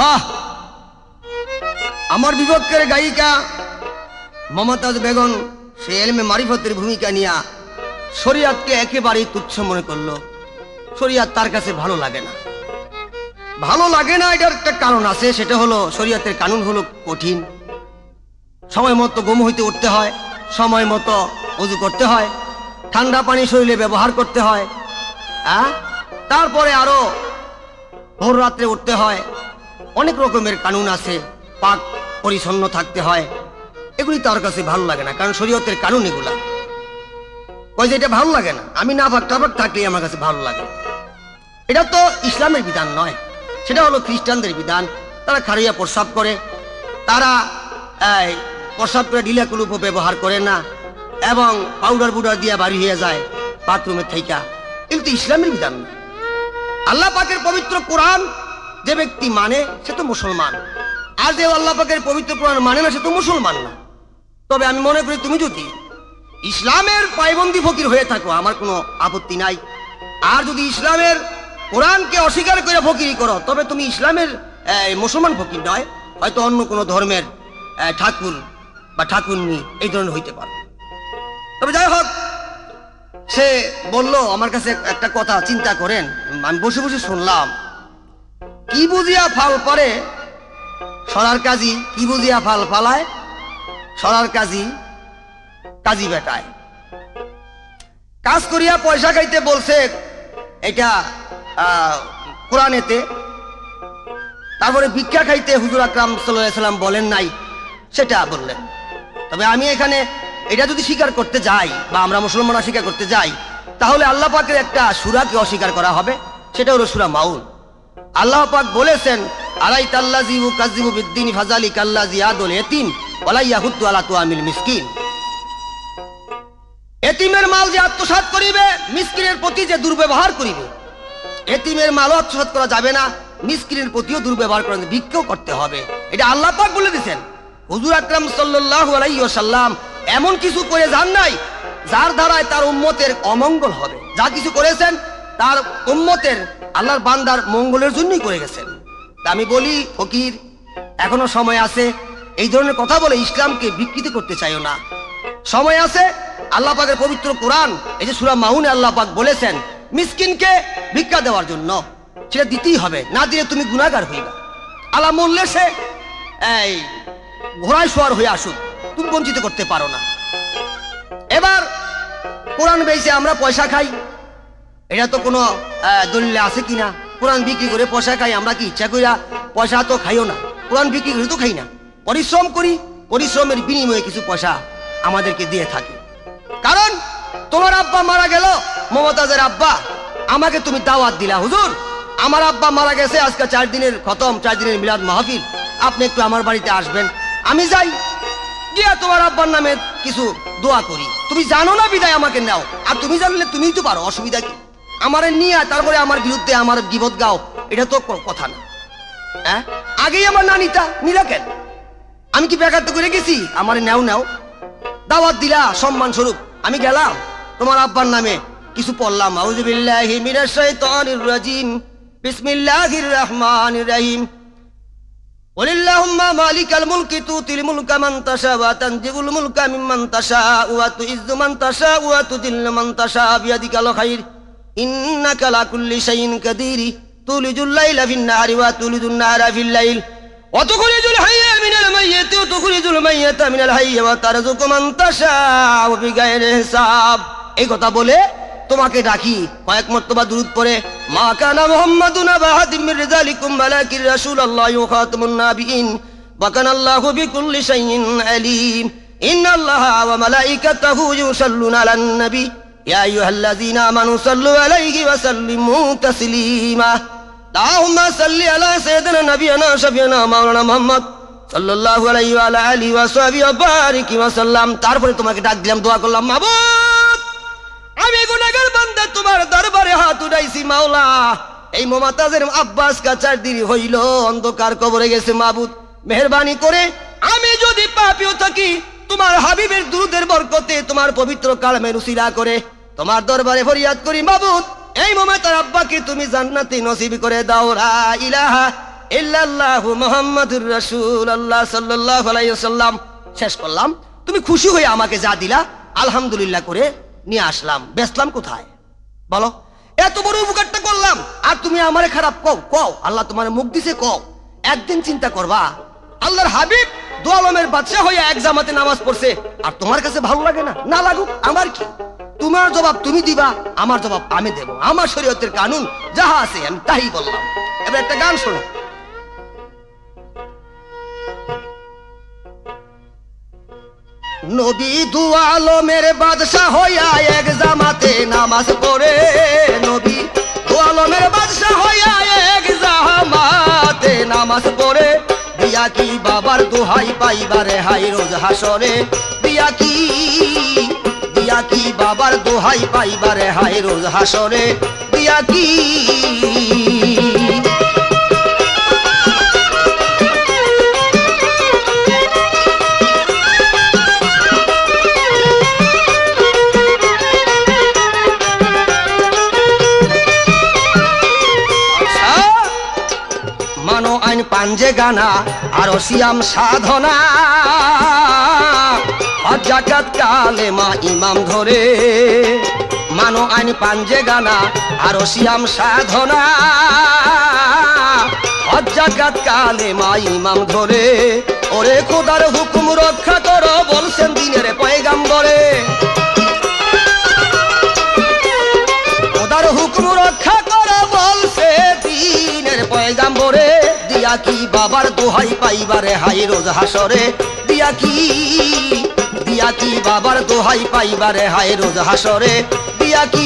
বাহ, আমার বিপক্ষের গায়িকা মমতাজ বেগম সে এলমে মারিফতের ভূমিকা নিয়ে শরিয়াতকে একেবারেই তুচ্ছ মনে করলো। শরিয়াত তার কাছে ভালো লাগে না। ভালো লাগে না এটার একটা কারণ আছে, সেটা হলো শরিয়াতের কানুন হলো কঠিন। সময় মতো ঘুম হইতে উঠতে হয়, সময় মতো ওযু করতে হয়, ঠান্ডা পানি শরীরে ব্যবহার করতে হয়, তারপরে আরো ভোর রাত্রে উঠতে হয়। অনেক রকমের কানুন আছে, পাক পরিচ্ছন্ন থাকতে হয়। এগুলি তার কাছে ভালো লাগে না, কারণ শরীয়তের কানুন এগুলা। কই যে এটা ভালো লাগে না, আমি না পাক টাপাক থাকলেই আমার কাছে ভালো লাগে। এটা তো ইসলামের বিধান নয়, সেটা হলো খ্রিস্টানদের বিধান। তারা খারিয়া প্রস্রাব করে, তারা প্রস্রাব করে ঢিলা কুলুপ ব্যবহার করে না, এবং পাউডার বুডার দিয়ে বাড়ি হয়ে যায় বাথরুমের থেইকা। কিন্তু ইসলামের বিধান না। আল্লাহ পাকের পবিত্র কোরআন যে ব্যক্তি মানে সে তো মুসলমান, আর যে আল্লাহ পাকের পবিত্র কোরআন মানে না সে তো মুসলমান না। তবে আমি মনে করি তুমি যদি ইসলামের পায়বন্দি ফকির হয়ে থাকো আমার কোনো আপত্তি নাই, আর যদি ইসলামের কোরআনকে অস্বীকার করে ফকিরি করো তবে তুমি ইসলামের মুসলমান ফকির নয়, হয়তো অন্য কোনো ধর্মের ঠাকুর বা ঠাকুরনি এই ধরনের হইতে পারে। তবে যাই হোক, সে বলল আমার কাছে একটা কথা, চিন্তা করেন। আমি বসে বসে শুনলাম, কি বুঝিয়া ফাল পারে সরার কাজী, কি বুঝিয়া ফাল ফালায় সরার কাজী, কাজী বেটায় কাজ করিয়া পয়সা খাইতে বলছে, এটা কোরআনেতে। তারপরে ভিক্ষা খাইতে হুজুর আকরাম সাল্লাল্লাহু আলাইহি সাল্লাম বলেন নাই, সেটা বললেন। তবে আমি এখানে এটা যদি স্বীকার করতে যাই বা আমরা মুসলমানরা স্বীকার করতে যাই, তাহলে আল্লাহ পাকের একটা সূরাকে অস্বীকার করা হবে, সেটা হলো সূরা মাউন। আল্লাহ পাক বলেছেন, আরাইতাল্লাযী ইউকাযযিবু বিদ্দীন ফাযালিকাল্লাযী ইয়াদুল ইয়াতীম ওয়ালা ইয়াহুদ্দু আলা তুআমিল মিসকিন। এতিমের মাল যে আত্মসাৎ করিবে, মিসকিনের প্রতি যে দুর্ব্যবহার করিবে, এতিমের মালও আত্মসাৎ করা যাবে না, মিসকিনের প্রতিও দুর্ব্যবহার করা, ভিক্ষাও করতে হবে। এটা আল্লাহ পাক বলে দিয়েছেন। হুজুর আকরাম সাল্লাল্লাহু আলাইহি ওয়াসাল্লাম এমন কিছু করে যান নাই যার দ্বারায় তার উম্মতের অমঙ্গল হবে। যা কিছু করেছেন তার উম্মতের আল্লাহর বান্দার মঙ্গলের জন্যই করে গেছেন। আমি বলি ফকির, এখনো সময় আছে, এই ধরনের কথা বলে ইসলামকে বিকৃত করতে চাইও না। সময় আছে। আল্লাহ পাকের পবিত্র কোরআন এই যে সূরা মাউনে আল্লাহ পাক বলেছেন মিসকিনকে ভিক্ষা দেওয়ার জন্য, সেটা দিতেই হবে, না দিলে তুমি গুনাহগার হইবা। আল্লাহ মূল্যে সে এই ঘোড়ায় সওয়ার হয়ে আসুক, তুমি বঞ্চিত করতে পারো না। এবার কোরআন বেচে আমরা পয়সা খাই, এটা তো কোনো দলিল আছে কিনা? কোরআন বিক্রি করে পয়সা খাই আমরা, কি ইচ্ছা করিয়া? পয়সা তো খাইও না, কোরআন বিক্রি করে তো খাই না, পরিশ্রম করি, পরিশ্রমের বিনিময়ে কিছু পয়সা আমাদেরকে দিয়ে থাকে। কারণ তোমার আব্বা মারা গেল, মমতাজের আব্বা, আমাকে তুমি দাওয়াত দিলা, হুজুর আমার আব্বা মারা গেছে, আজকে 4 দিনের খতম, 4 দিনের মিলাদ মাহফিল, আপনি একটু আমার বাড়িতে আসবেন। আমি যাই, গিয়া তোমার আব্বার নামে কিছু দোয়া করি। তুমি জানো না বিদায় আমাকে নাও, আর তুমি জানলে তুমিই তো পারো, অসুবিধা কি? আমারে নিয়ে তারপরে আমার বিরুদ্ধে আমার গীবত গাও, এটা তো কথা না। আগেই আমার না নিলা কেন? আমি কি বেকার তো করে গেছি? আমার নাও নাও, দাওয়াত দিলা সম্মান স্বরূপ, আমি গেলাম, তোমার আব্বার নামে কিছু পড়লাম, আউযু বিল্লাহি মিনাশ শাইতানির রাজিম, বিসমিল্লাহির রহমানির রহিম, ওয়ালিল্লাহুম্মা মালিকাল মুলকি তুতিল মুলকা মান তাশা ওয়া তানজিউল মুলকা মিম্মান তাশা ওয়া তুইজ্জু মান তাশা ওয়া তুযিল্লু মান তাশা বিয়াদিকাল খায়র ইন্নাকা লা কুল্লি শাইইন কাদির তুলিজুল লাইলা ফিন নাহারি ওয়া তুলিজুন নাহারা ফিল লাইল ওয়া তুখরিজুল হাইয়া মিনাল মাইয়্যিতি ওয়া তুখরিজুল মাইয়্যিতা মিনাল হাইয়্যি ওয়া তারযুকু মান তাশা বিগাইরি হিসাব। এই কথা বলে তোমাকে ডাকি, কয়েক মর্তবা দুরূদ পড়ে, মা কানা মুহাম্মাদুন আবা হাদিম মির রিজালিকুম ওয়ালাকিন রাসূলুল্লাহি ওয়া খাতামুন নাবিয়িন ওয়া কানাল্লাহু বিকুল্লি শাইইন আলীম ইন্নাল্লাহা ওয়া মালাইকাতাহু ইউসাল্লুনা আলান নবী ইয়া আইয়ুহাল্লাযীনা আমানু সাল্লু আলাইহি ওয়া সাল্লিমু তাসলিমা আল্লাহুম্মা সাল্লি আলা সাইয়্যিদিনা নাবিয়িনা শাফিয়িনা মাওলানা মুহাম্মদ সাল্লাল্লাহু আলাইহি ওয়া আলা আলিহি ওয়া সাহবিহি ওয়া বারিক ওয়া সাল্লাম। তারপরে তোমাকে ডাক দিলাম, দোয়া করলাম, মাবুদ আমি গুনাহগার বান্দা তোমার দরবারে হাত উঠাইছি মাওলা, এই মমতাজের আব্বাস কা 4 দিন হইল অন্ধকার কবরে গেছে, মাবুদ মেহেরবানি করে আমি যদি পাপীও থাকি তোমার হাবিবের দুরূদের বরকতে তোমার পবিত্র কালামের উসিলা করে তোমার দরবারে ফরিয়াদ করি, মাবুদ এই মমতার আব্বাকে তুমি জান্নাতে নসিব করে দাও। লা ইলাহা ইল্লাল্লাহু মুহাম্মাদুর রাসূলুল্লাহ সাল্লাল্লাহু আলাইহি ওয়াসাল্লাম শেষ করলাম। তুমি খুশি হয়ে আমাকে যা দিলা আলহামদুলিল্লাহ করে নিয়ে আসলাম, বেচলাম কোথায় বলো? এত বড় উপকারটা করলাম আর তুমি আমারে খারাপ কও? কও আল্লাহ তোমার মুখ দিছে, কও। একদিন চিন্তা করবা আল্লাহর হাবিব দু আলমের বাদশা হয়ে এক জামাতে নামাজ পড়ছে আর তোমার কাছে ভালো লাগে না? না লাগুক, আমার কি? তোমার জবাব তুমি দিবা, আমার জবাব আমি দেব। আমার শরীয়তের কানুন যাহা আছে আমি তাই বললাম। এবার একটা গান শোনো। নবী দু আলমের বাদশা হইয়া এক জামাতে নামাজ পড়ে, নবী দু আলমের বাদশা হইয়া এক জামাতে নামাজ পড়ে, দিয়া কি বাবার দোহাই পাইবারে হাই রোজ হাসরে, দিয়া কি বাবার দোহাই পাইবারে হাই রোজ হাসরে, দিয়া কি মানো আইন পাঞ্জে গানা আর সিয়াম সাধনা, হজ যাকাত কালেমা ইমাম ধরে, মানো আইন পাঞ্জে গানা আর সিয়াম সাধনা, হজ যাকাত কালেমা ইমাম ধরে, ওরে খোদার হুকুম রক্ষা করো বলছেন দিনের পয়গাম্বরে, খোদার হুকুম রক্ষা করো বলছে দিনের পয়গাম্বরে, দিয়া কি বাবার দোহাই পাইবারে হাই রোজ হাসরে, দিয়া কি বাবার দোহাই পাইবারে হাই রোজ হাসরে, দিয়া কি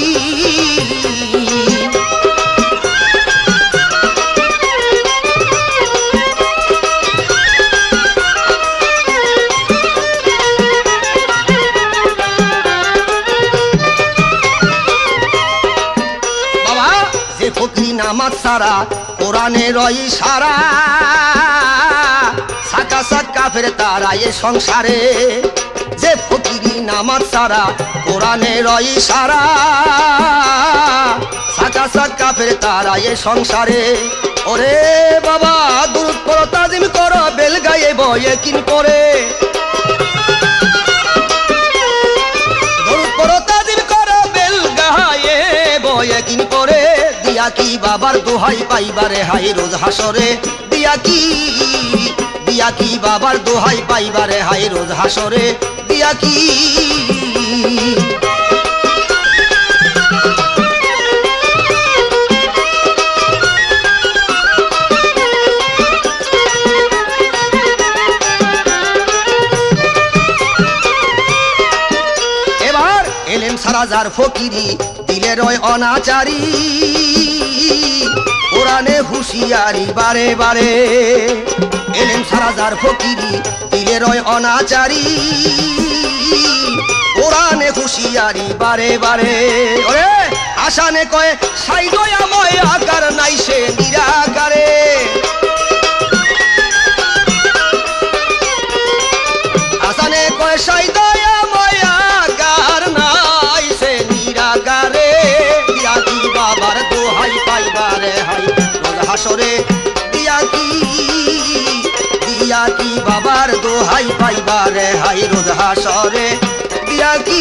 বাবা যে ফকির নামাজ সারা কোরআনের ইশারা, সাকা সাকা ফের তারা এ সংসারে, যে ফকিরি নামাজ সারা কোরআনের ইশারা, সাকা সাকা ফের তারা এ সংসারে, ওরে বাবা দুরূদ পড়ো তাজিম করো বেল গায়ে বয়ে কিন করে, দুরূদ পড়ো তাজিম করো বেল গায়ে বয়ে কিন করে, দিয়া কি বাবার দোহাই পাইবারে হাই রোজ হাসরে, দিয়া কি বাবার দোহাই পাইবারে হাই রোজ হাসরে, দিয়া কি এবার এলেন সারা যার ফকিরি দিলের অনাচারী, কোরআনে হুঁশিয়ারি বারে বারে, এলেন সারা যার ফকিরি দিলের অনাচারী, কোরআনে হুঁশিয়ারি বারে বারে, ওরে আসানে কয় সাই দয়াময় আকার নাই সে নিরাকারে, আসানে কয় সাই দয়াময় আকার নাই সে নিরাকারে, দিয়া কি বাবার দোহাই পাইবারে হাই রোজ হাসরে, দিয়া কি বাবার দোহাই পাইবারে হাই রোজ হাসরে, দিয়া কি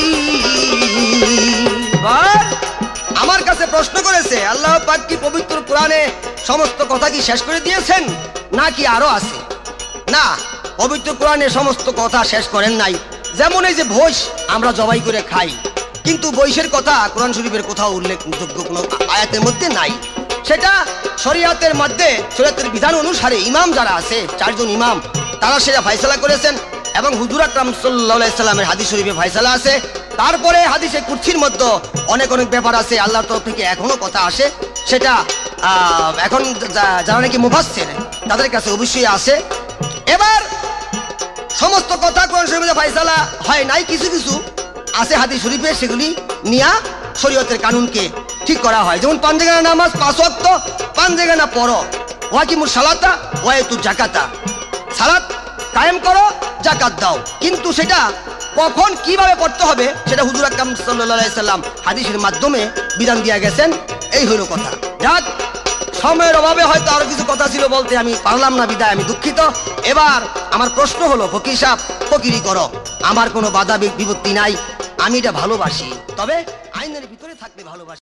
আমার কাছে প্রশ্ন করেছে আল্লাহ পাক কি পবিত্র কোরআনে সমস্ত কথা কি শেষ করে দিয়েছেন নাকি আরো আছে? না, পবিত্র কোরআনে সমস্ত কথা শেষ করেন নাই। যেমন এই যে ভোজ আমরা জবাই করে খাই, কিন্তু বৈশের কথা কোরআন শরীফের কোথাও উল্লেখযোগ্য কোনো আয়াতের মধ্যে নাই। সেটা শরিয়াতের মধ্যে শরিয়াতের বিধান অনুসারে ইমাম যারা আছে, চারজন ইমাম, তারা সেটা ফয়সালা করেছেন এবং হুজুর আকরাম সাল্লাল্লাহু আলাইহি সাল্লামের হাদিস শরীফে ফয়সালা আছে। তারপরে হাদিসে কুরসির মধ্যে অনেক ব্যাপার আছে, আল্লাহর তরফ থেকে এখনো কথা আসে, সেটা এখন যারা নাকি মুফাসসির তাদের কাছে অবশ্যই আছে। এবার সমস্ত কথা কোরআন শরীফে ফয়সালা হয় নাই, কিছু কিছু আছে হাদিস শরীফে, সেগুলি নিয়া শরীয়তের কানুনকে ঠিক করা হয়। যেমন পাঞ্জেগানা নামাজ 5 ওয়াক্ত, পাঞ্জেগানা পড়ো, ওয়াকিমুস সালাতা ওয়াতুজ যাকাতা, সালাত কায়েম করো, যাকাত দাও। কিন্তু সেটা কখন কিভাবে পড়তে হবে সেটা হুজুর আকরাম সাল্লাল্লাহু আলাইহি সাল্লাম হাদিসের মাধ্যমে বিধান দিয়ে গেছেন। এই হলো কথা। যাক, সময়ের অভাবে হয়তো আরো কিছু কথা ছিল বলতে আমি পারলাম না, বিদায় আমি দুঃখিত। এবার আমার প্রশ্ন হলো, ফকির সাহেব ফকিরি করো, আমার কোনো বাধা বিপত্তি নাই, আমি এটা ভালোবাসি, তবে আইনের ভিতরে থাকতে ভালোবাসি।